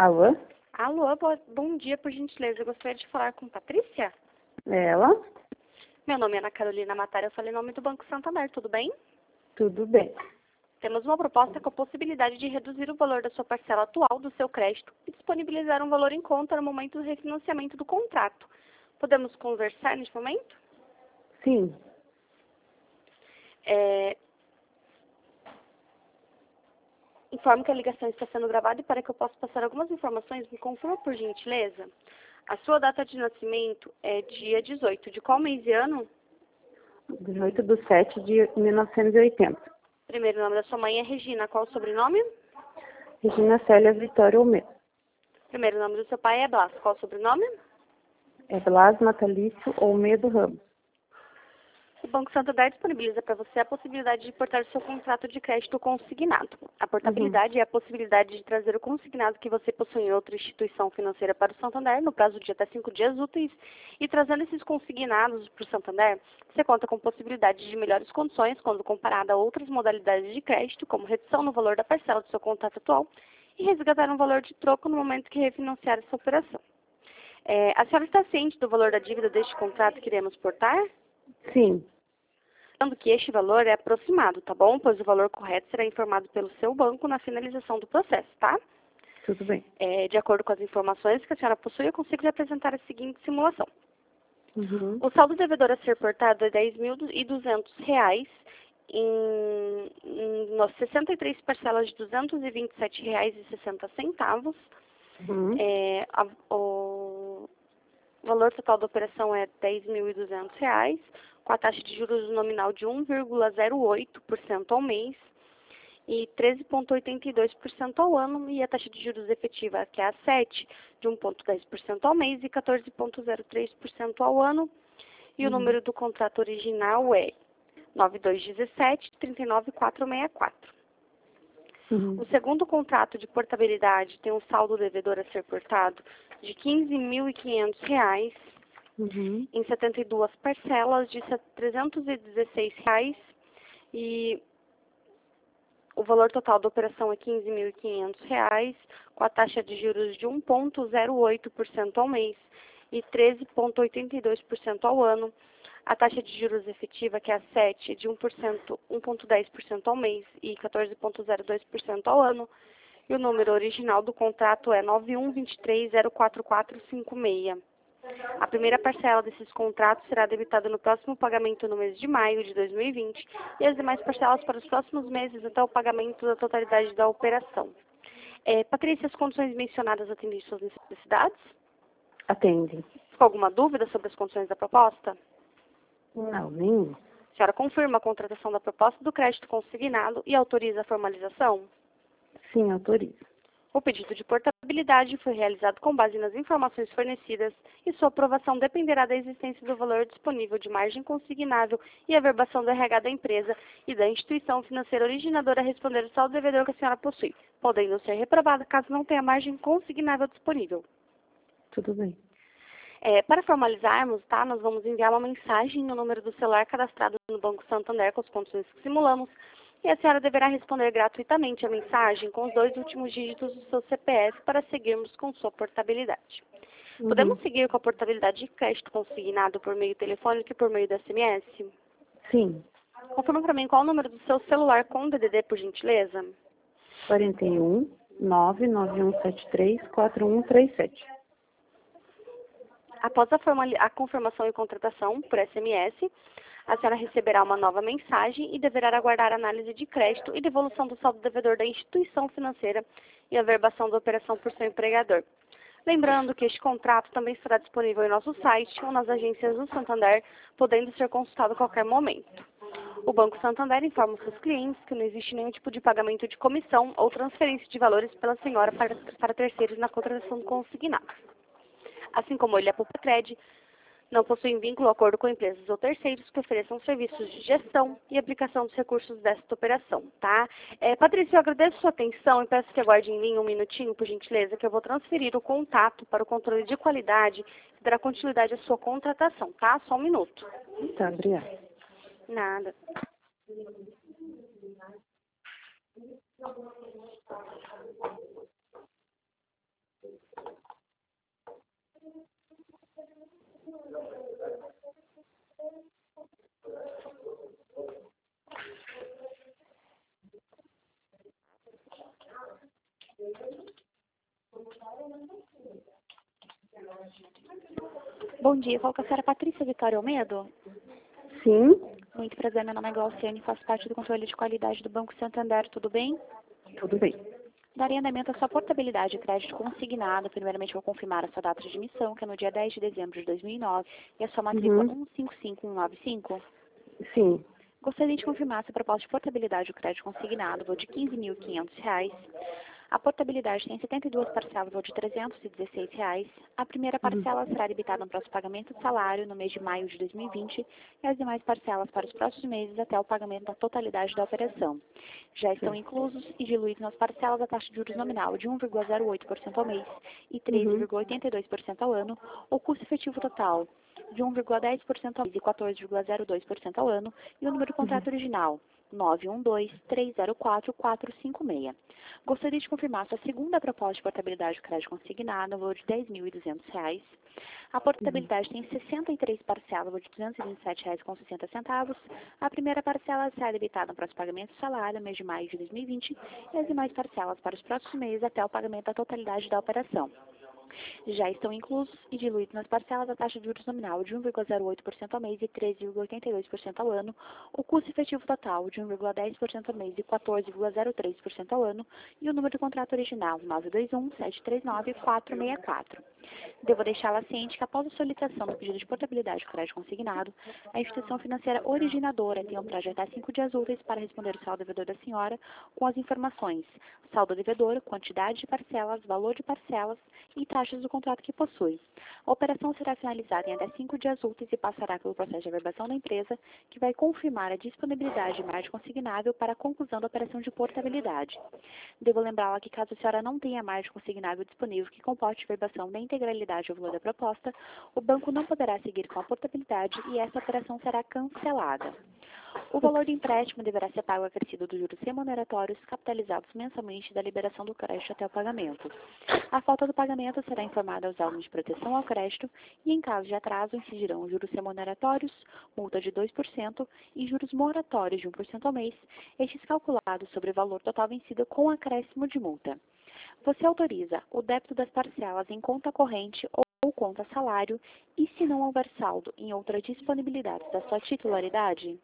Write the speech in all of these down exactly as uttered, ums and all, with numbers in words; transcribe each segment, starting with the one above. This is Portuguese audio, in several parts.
Alô? Alô, boa, bom dia, por gentileza. Eu gostaria de falar com Patrícia. Ela? Meu nome é Ana Carolina Matar, eu falei em nome do Banco Santander, tudo bem? Tudo bem. Temos uma proposta com a possibilidade de reduzir o valor da sua parcela atual do seu crédito e disponibilizar um valor em conta no momento do refinanciamento do contrato. Podemos conversar neste momento? Sim. É... Informo que a ligação está sendo gravada e para que eu possa passar algumas informações, me confirma por gentileza. A sua data de nascimento é dia dezoito. De qual mês e ano? dezoito de sete de mil novecentos e oitenta. Primeiro nome da sua mãe é Regina. Qual o sobrenome? Regina Célia Vitória Almeida. Primeiro nome do seu pai é Blas. Qual o sobrenome? É Blas Natalício Almeida Ramos. O Banco Santander disponibiliza para você a possibilidade de portar seu contrato de crédito consignado. A portabilidade Uhum. é a possibilidade de trazer o consignado que você possui em outra instituição financeira para o Santander, no prazo de até cinco dias úteis, e trazendo esses consignados para o Santander, você conta com possibilidade de melhores condições quando comparada a outras modalidades de crédito, como redução no valor da parcela do seu contrato atual e resgatar um valor de troco no momento que refinanciar essa operação. É, a senhora está ciente do valor da dívida deste contrato que iremos portar? Sim. Lembrando que este valor é aproximado, tá bom? Pois o valor correto será informado pelo seu banco na finalização do processo, tá? Tudo bem. É, de acordo com as informações que a senhora possui, eu consigo lhe apresentar a seguinte simulação. Uhum. O saldo devedor a ser portado é dez mil e duzentos reais em, em nas sessenta e três parcelas de duzentos e vinte e sete reais e sessenta centavos. Uhum. É, a, o valor total da operação é dez mil e duzentos reais, com a taxa de juros nominal de um vírgula zero oito por cento ao mês e treze vírgula oitenta e dois por cento ao ano, e a taxa de juros efetiva, que é a sete, de um vírgula dez por cento ao mês e quatorze vírgula zero três por cento ao ano. E o Uhum. número do contrato original é nove dois um sete, três nove quatro seis quatro. Uhum. O segundo contrato de portabilidade tem um saldo devedor a ser portado de quinze mil e quinhentos reais Uhum. em setenta e duas parcelas de trezentos e dezesseis reais, e o valor total da operação é quinze mil e quinhentos reais, com a taxa de juros de um vírgula zero oito por cento ao mês e treze vírgula oitenta e dois por cento ao ano. A taxa de juros efetiva, que é a sete, de um por cento, um vírgula dez por cento ao mês e quatorze vírgula zero dois por cento ao ano. E o número original do contrato é nove um dois três zero quatro quatro cinco seis. A primeira parcela desses contratos será debitada no próximo pagamento no mês de maio de dois mil e vinte e as demais parcelas para os próximos meses até o pagamento da totalidade da operação. É, Patrícia, as condições mencionadas atendem suas necessidades? Atende. Ficou alguma dúvida sobre as condições da proposta? Não, nenhum. A senhora confirma a contratação da proposta do crédito consignado e autoriza a formalização? Sim, autorizo. O pedido de portabilidade foi realizado com base nas informações fornecidas e sua aprovação dependerá da existência do valor disponível de margem consignável e averbação do R H da empresa e da instituição financeira originadora a responder o saldo devedor que a senhora possui, podendo ser reprovada caso não tenha margem consignável disponível. Tudo bem. É, para formalizarmos, tá, nós vamos enviar uma mensagem no número do celular cadastrado no Banco Santander com as condições que simulamos, e a senhora deverá responder gratuitamente a mensagem com os dois últimos dígitos do seu C P F para seguirmos com sua portabilidade. Uhum. Podemos seguir com a portabilidade de crédito consignado por meio telefônico e por meio da S M S? Sim. Confirma para mim qual é o número do seu celular com D D D, por gentileza. quarenta e um, nove nove um sete três, quatro um três sete. Após a, formali- a confirmação e contratação por S M S, a senhora receberá uma nova mensagem e deverá aguardar a análise de crédito e devolução do saldo devedor da instituição financeira e a verbação da operação por seu empregador. Lembrando que este contrato também estará disponível em nosso site ou nas agências do Santander, podendo ser consultado a qualquer momento. O Banco Santander informa os seus clientes que não existe nenhum tipo de pagamento de comissão ou transferência de valores pela senhora para, para terceiros na contratação consignada. Assim como ele, a Pupatred, não possuem vínculo ou acordo com empresas ou terceiros que ofereçam serviços de gestão e aplicação dos recursos desta operação, tá? É, Patrícia, eu agradeço a sua atenção e peço que aguarde em linha um minutinho, por gentileza, que eu vou transferir o contato para o controle de qualidade que dará continuidade à sua contratação, tá? Só um minuto. Tá, obrigada. Nada. Bom dia, falo com a senhora Patrícia Vitória Almeida. Sim, Muito prazer, meu nome é Glauciane, faço parte do controle de qualidade do Banco Santander, tudo bem? tudo bem. Daria andamento à sua portabilidade de crédito consignado. Primeiramente, vou confirmar a sua data de emissão, que é no dia dez de dezembro de dois mil e nove, e a sua matrícula Uhum. um cinco cinco um nove cinco. Sim, Gostaria de confirmar se a proposta de portabilidade do crédito consignado vou de quinze mil e quinhentos reais. A portabilidade tem setenta e duas parcelas, vou de trezentos e dezesseis reais. A primeira uhum. parcela será debitada no próximo pagamento de salário no mês de maio de dois mil e vinte e as demais parcelas para os próximos meses até o pagamento da totalidade da operação. Já estão inclusos e diluídos nas parcelas a taxa de juros nominal de um vírgula zero oito por cento ao mês e treze Uhum. vírgula oitenta e dois por cento ao ano, o custo efetivo total de um vírgula dez por cento ao mês e quatorze vírgula zero dois por cento ao ano, e o número de contrato original nove um dois, três zero quatro, quatro cinco seis. Gostaria de confirmar sua segunda proposta de portabilidade de crédito consignado, no valor de dez mil e duzentos reais. A portabilidade tem sessenta e três parcelas, valor de duzentos e vinte e sete reais com sessenta centavos. A primeira parcela será debitada para os pagamentos de salário no mês de maio de dois mil e vinte e as demais parcelas para os próximos meses até o pagamento da totalidade da operação. Já estão inclusos e diluídos nas parcelas a taxa de juros nominal de um vírgula zero oito por cento ao mês e treze vírgula oitenta e dois por cento ao ano, o custo efetivo total de um vírgula dez por cento ao mês e quatorze vírgula zero três por cento ao ano, e o número de contrato original nove dois um, sete três nove, quatro seis quatro. Devo deixá-la ciente que, após a solicitação do pedido de portabilidade de crédito consignado, a instituição financeira originadora tem um prazo de até cinco dias úteis para responder o saldo devedor da senhora com as informações: saldo devedor, quantidade de parcelas, valor de parcelas e taxas do contrato que possui. A operação será finalizada em até cinco dias úteis e passará pelo processo de averbação da empresa, que vai confirmar a disponibilidade de margem consignável para a conclusão da operação de portabilidade. Devo lembrá-la que, caso a senhora não tenha margem consignável disponível que comporte verbação da integralidade ou valor da proposta, o banco não poderá seguir com a portabilidade e essa operação será cancelada. O valor do empréstimo deverá ser pago acrescido dos juros remuneratórios capitalizados mensalmente da liberação do crédito até o pagamento. A falta do pagamento será informada aos órgãos de proteção ao crédito e, em caso de atraso, incidirão os juros remuneratórios, multa de dois por cento e juros moratórios de um por cento ao mês, estes calculados sobre o valor total vencido com acréscimo de multa. Você autoriza o débito das parcelas em conta corrente ou conta salário e, se não houver saldo em outra disponibilidade da sua titularidade?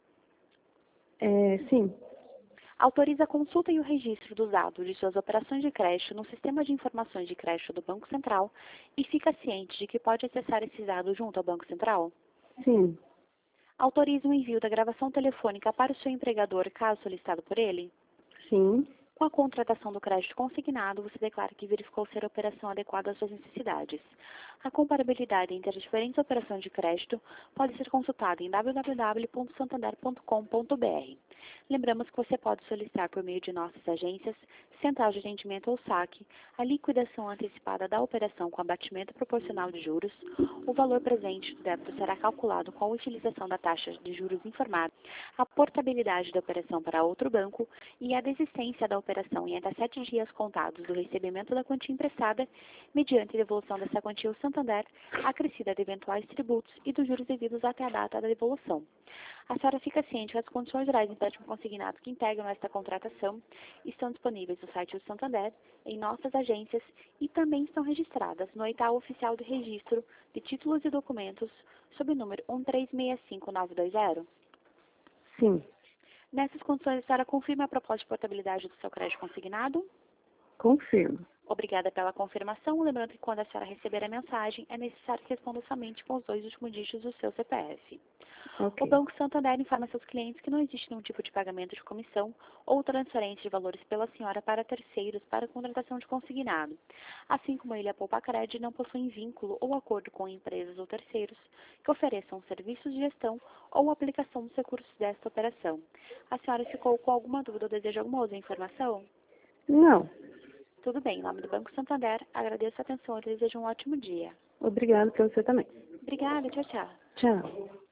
É, sim, Autoriza a consulta e o registro dos dados de suas operações de crédito no Sistema de Informações de Crédito do Banco Central e fica ciente de que pode acessar esses dados junto ao Banco Central? sim, Autoriza o envio da gravação telefônica para o seu empregador, caso solicitado por ele? sim, Com a contratação do crédito consignado, você declara que verificou ser a operação adequada às suas necessidades. A comparabilidade entre as diferentes operações de crédito pode ser consultada em w w w ponto santander ponto com ponto b r. Lembramos que você pode solicitar por meio de nossas agências, central de atendimento ou saque, a liquidação antecipada da operação com abatimento proporcional de juros. O valor presente do débito será calculado com a utilização da taxa de juros informada, a portabilidade da operação para outro banco e a desistência da operação em até sete dias contados do recebimento da quantia emprestada, mediante devolução dessa quantia ao Santander, acrescida de eventuais tributos e dos juros devidos até a data da devolução. A senhora fica ciente que as condições gerais de empréstimo consignado que integram esta contratação estão disponíveis no site do Santander, em nossas agências e também estão registradas no edital oficial de registro de títulos e documentos sob o número um três seis cinco nove dois zero. sim, Nessas condições, a senhora confirma a proposta de portabilidade do seu crédito consignado? confirmo. Obrigada pela confirmação. Lembrando que quando a senhora receber a mensagem, é necessário que responda somente com os dois últimos dígitos do seu C P F. O Ok, Banco Santander informa seus clientes que não existe nenhum tipo de pagamento de comissão ou transferência de valores pela senhora para terceiros para contratação de consignado. Assim como ele, a Poupa Cred não possui vínculo ou acordo com empresas ou terceiros que ofereçam serviços de gestão ou aplicação dos recursos desta operação. A senhora ficou com alguma dúvida ou deseja alguma outra informação? não, Tudo bem, em nome do Banco Santander, agradeço a atenção e desejo um ótimo dia. obrigado para você também. Obrigada, tchau, tchau. Tchau.